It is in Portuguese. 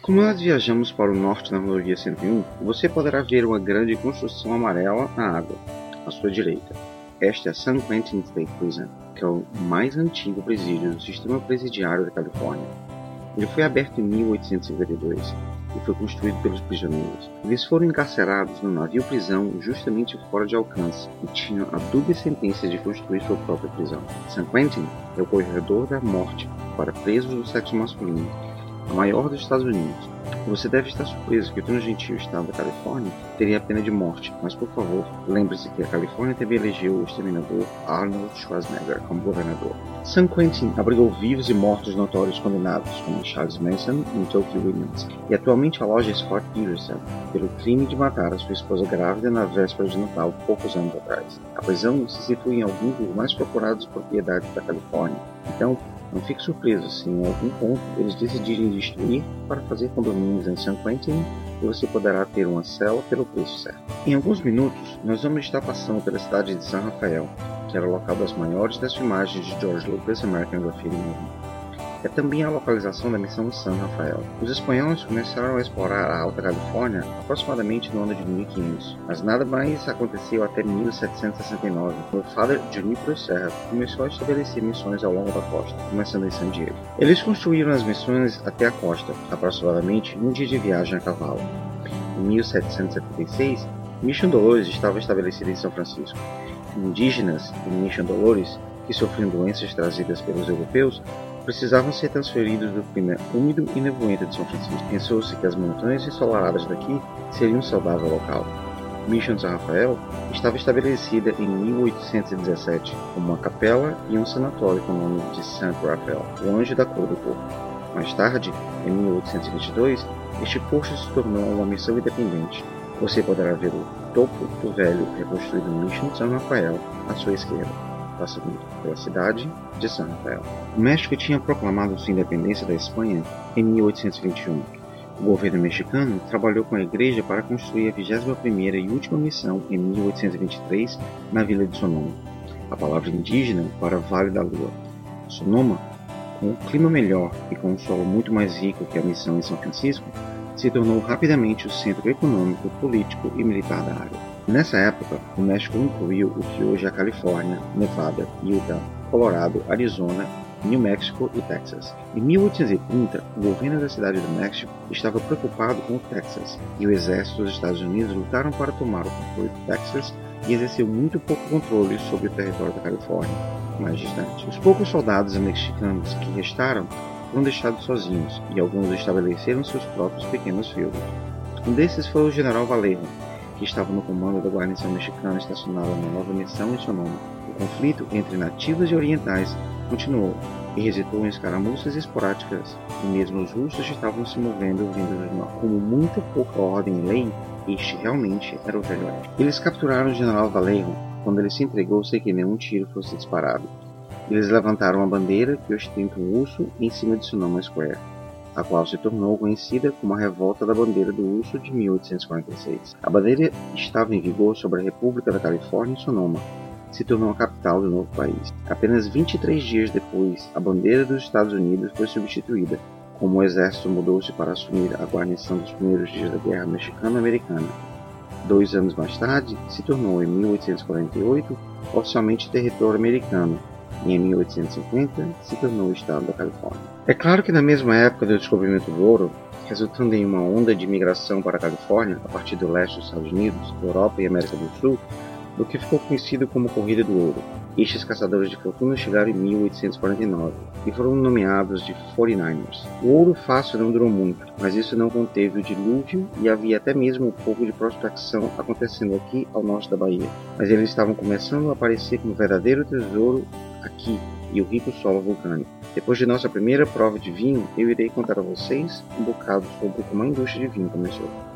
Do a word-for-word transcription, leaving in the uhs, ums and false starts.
Como nós viajamos para o norte na rodovia cento e um, você poderá ver uma grande construção amarela na água, à sua direita. Esta é a San Quentin State Prison, que é o mais antigo presídio do sistema presidiário da Califórnia. Ele foi aberto em mil oitocentos e cinquenta e dois e foi construído pelos prisioneiros. Eles foram encarcerados no navio-prisão justamente fora de alcance e tinham a dúbia sentença de construir sua própria prisão. San Quentin é o corredor da morte para presos do sexo masculino, a maior dos Estados Unidos. Você deve estar surpreso que tão gentil estado da Califórnia teria a pena de morte, mas por favor, lembre-se que a Califórnia também elegeu o exterminador Arnold Schwarzenegger como governador. San Quentin abrigou vivos e mortos notórios condenados, como Charles Manson e Tokyo Williams, e atualmente aloja Scott Peterson pelo crime de matar a sua esposa grávida na véspera de Natal, poucos anos atrás. A prisão se situa em alguns dos mais procurados propriedades da Califórnia, então não fique surpreso se em algum ponto eles decidirem destruir para fazer condomínios em San Quentin e você poderá ter uma cela pelo preço certo. Em alguns minutos, nós vamos estar passando pela cidade de San Rafael, que era o local das maiores das filmagens de George Lucas' American Graffiti Movie. É também a localização da missão San Rafael. Os espanhóis começaram a explorar a Alta Califórnia aproximadamente no ano de mil e quinhentos, mas nada mais aconteceu até mil setecentos e sessenta e nove, quando o Father Junípero Serra começou a estabelecer missões ao longo da costa, começando em San Diego. Eles construíram as missões até a costa, aproximadamente um dia de viagem a cavalo. Em mil setecentos e setenta e seis, Mission Dolores estava estabelecida em São Francisco. Indígenas em Mission Dolores, que sofriam doenças trazidas pelos europeus, precisavam ser transferidos do clima úmido e nevoento de São Francisco. Pensou-se que as montanhas ensolaradas daqui seriam um saudável local. Mission San Rafael estava estabelecida em mil oitocentos e dezessete como uma capela e um sanatório com o nome de Santo Rafael, o anjo da cor do corpo. Mais tarde, em mil oitocentos e vinte e dois, este posto se tornou uma missão independente. Você poderá ver o topo do velho reconstruído Mission San Rafael à sua esquerda, passando pela cidade de San Rafael. O México tinha proclamado sua independência da Espanha em mil oitocentos e vinte e um. O governo mexicano trabalhou com a igreja para construir a vigésima primeira e última missão em mil oitocentos e vinte e três na vila de Sonoma, a palavra indígena para Vale da Lua. Sonoma, com um clima melhor e com um solo muito mais rico que a missão em São Francisco, se tornou rapidamente o centro econômico, político e militar da área. Nessa época, o México incluiu o que hoje é a Califórnia, Nevada, Utah, Colorado, Arizona, New Mexico e Texas. Em mil oitocentos e trinta, o governo da cidade do México estava preocupado com o Texas, e o exército dos Estados Unidos lutaram para tomar o controle do Texas e exerceu muito pouco controle sobre o território da Califórnia, mais distante. Os poucos soldados mexicanos que restaram foram deixados sozinhos, e alguns estabeleceram seus próprios pequenos feudos. Um desses foi o general Vallejo, que estava no comando da guarnição mexicana estacionada na nova missão em Sonoma. O conflito entre nativos e orientais continuou e resultou em escaramuças esporádicas, e mesmo os russos estavam se movendo vindo do norte. Como muita pouca ordem e lei, este realmente era o velho oeste. Eles capturaram o general Vallejo quando ele se entregou sem que nenhum tiro fosse disparado. Eles levantaram a bandeira que ostenta um urso em cima de Sonoma Square, a qual se tornou conhecida como a Revolta da Bandeira do Urso de mil oitocentos e quarenta e seis. A bandeira estava em vigor sobre a República da Califórnia e Sonoma, se tornou a capital do novo país. Apenas vinte e três dias depois, a bandeira dos Estados Unidos foi substituída, como o exército mudou-se para assumir a guarnição dos primeiros dias da Guerra Mexicano-Americana. Dois anos mais tarde, se tornou, em mil oitocentos e quarenta e oito, oficialmente território americano, e em mil oitocentos e cinquenta se tornou o estado da Califórnia. É claro que na mesma época do descobrimento do ouro, resultando em uma onda de imigração para a Califórnia a partir do leste dos Estados Unidos, Europa e América do Sul, do que ficou conhecido como Corrida do Ouro. Estes caçadores de fortuna chegaram em mil oitocentos e quarenta e nove e foram nomeados de forty-niners. O ouro fácil não durou muito, mas isso não conteve o dilúvio e havia até mesmo um pouco de prospecção acontecendo aqui ao norte da Bahia. Mas eles estavam começando a aparecer como verdadeiro tesouro aqui e o rico solo vulcânico. Depois de nossa primeira prova de vinho, eu irei contar a vocês um bocado sobre como a indústria de vinho começou.